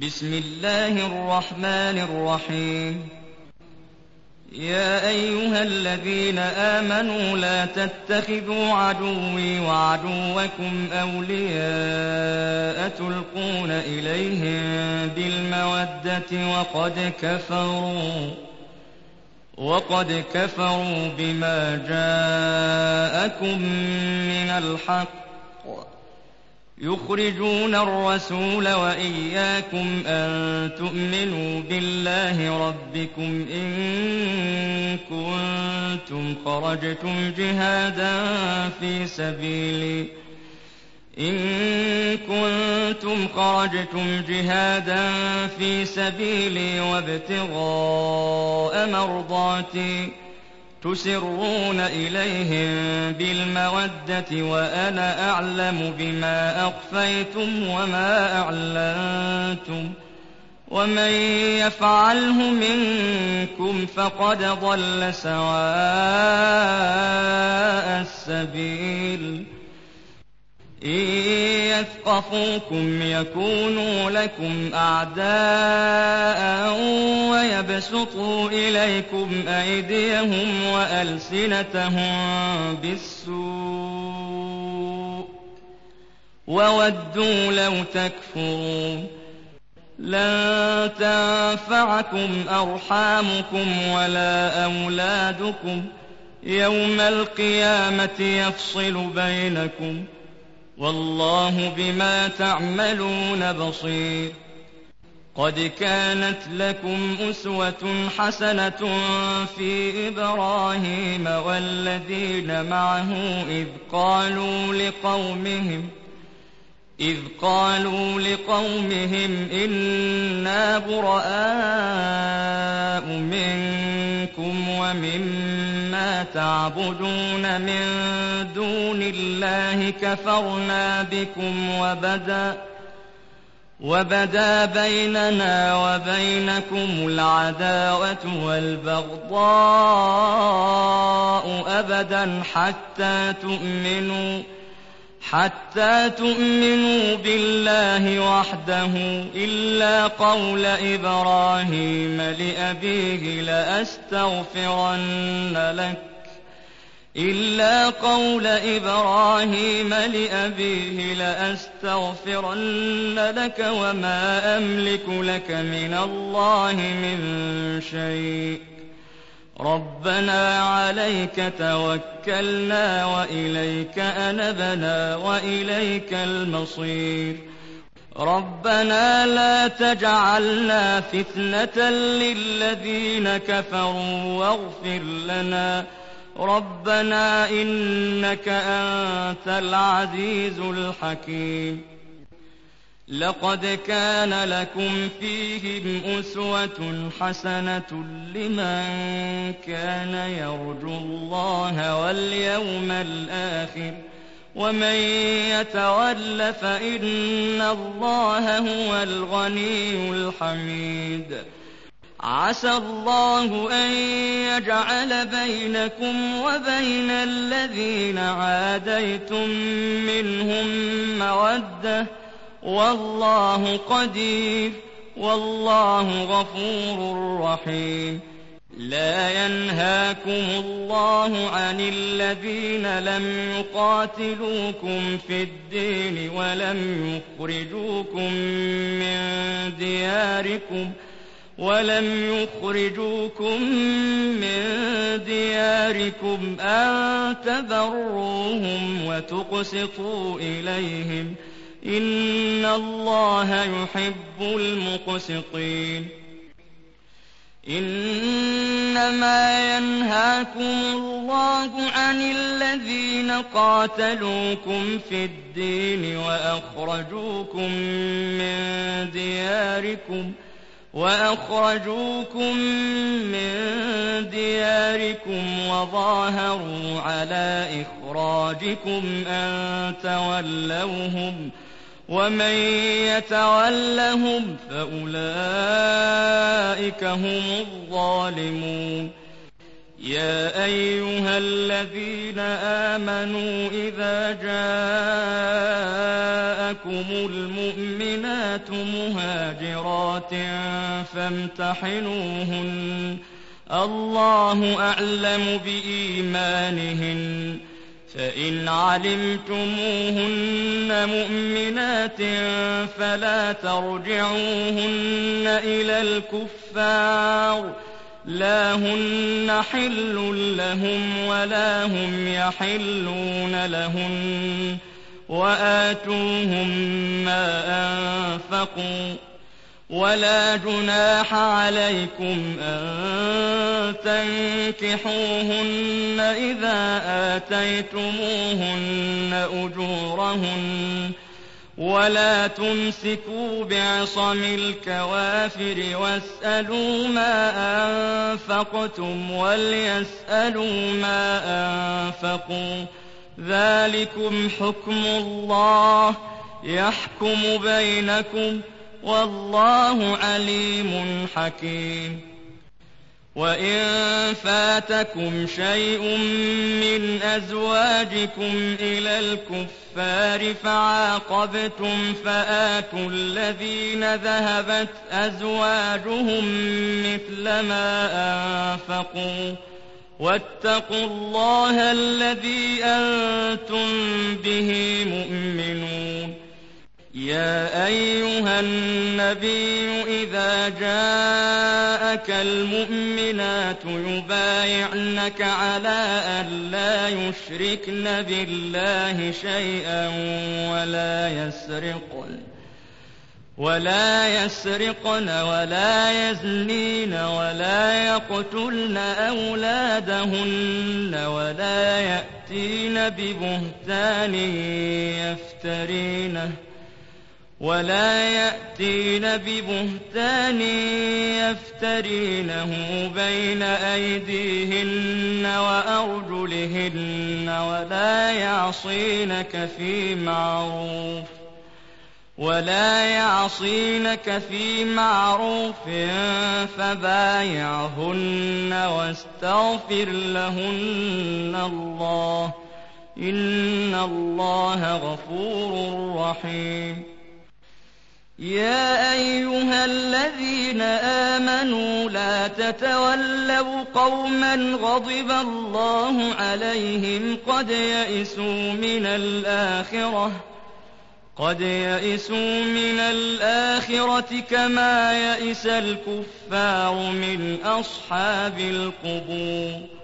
بسم الله الرحمن الرحيم. يا أيها الذين آمنوا لا تتخذوا عدوي وعدوكم أولياء تلقون إليهم بالمودة وقد كفروا بما جاءكم من الحق يخرجون الرسول وإياكم أن تؤمنوا بالله ربكم إن كنتم خرجتم جهادا في سبيلي وابتغاء مرضاتي تسرون إليهم بالمودة وأنا أعلم بما أخفيتم وما أعلنتم ومن يفعله منكم فقد ضل سواء السبيل. إن يثقفوكم يكونوا لكم أعداء ويبسطوا إليكم أيديهم وألسنتهم بالسوء وودوا لو تكفرون. لن تنفعكم أرحامكم ولا أولادكم يوم القيامة يفصل بينكم والله بما تعملون بصير. قد كانت لكم أسوة حسنة في إبراهيم والذين معه إذ قالوا لقومهم إنا براء منكم ومما تعبدون من دون الله كفرنا بكم وبدا بيننا وبينكم العداوة والبغضاء أبدا حتى تؤمنوا بالله وحده إلا قول إبراهيم لأبيه لأستغفرن لك وما أملك لك من الله من شيء. ربنا عليك توكلنا وإليك أنبنا وإليك المصير. ربنا لا تجعلنا فتنة للذين كفروا واغفر لنا ربنا إنك أنت العزيز الحكيم. لقد كان لكم فيهم أسوة حسنة لمن كان يرجو الله واليوم الآخر ومن يتول فإن الله هو الغني الحميد. عسى الله أن يجعل بينكم وبين الذين عاديتم منهم مودة والله قدير والله غفور رحيم. لا ينهاكم الله عن الذين لم يقاتلوكم في الدين ولم يخرجوكم من دياركم أن تبروهم وتقسطوا إليهم إن الله يحب المقسطين. إنما ينهاكم الله عن الذين قاتلوكم في الدين وأخرجوكم من دياركم وظاهروا على إخراجكم أن تولوهم ومن يتولهم فأولئك هم الظالمون. يا أيها الذين آمنوا إذا جاءكم جاءتكم المؤمنات مهاجرات فامتحنوهن الله أعلم بإيمانهن فإن علمتموهن مؤمنات فلا ترجعوهن إلى الكفار لا هن حل لهم ولا هم يحلون لهن وآتوهم ما أنفقوا ولا جناح عليكم أن تنكحوهن إذا آتيتموهن أجورهن ولا تمسكوا بعصم الكوافر واسألوا ما أنفقتم وليسألوا ما أنفقوا ذلكم حكم الله يحكم بينكم والله عليم حكيم وإن فاتكم شيء من أزواجكم إلى الكفار فعاقبتم فآتوا الذين ذهبت أزواجهم مثل ما أنفقوا واتقوا الله الذي أنتم به مؤمنون يا أيها النبي إذا جاءك المؤمنات يبايعنك على أن لا يشركن بالله شيئا ولا يسرقن ولا يزنين ولا يقتلن أولادهن ولا يأتين ببهتان يفترينه بين أيديهن وأرجلهن ولا يعصينك في معروف فبايعهن واستغفر لهن الله إن الله غفور رحيم يا أيها الذين آمنوا لا تتولوا قوما غضب الله عليهم قد يئسوا من الآخرة كما يئس الكفار من أصحاب القبور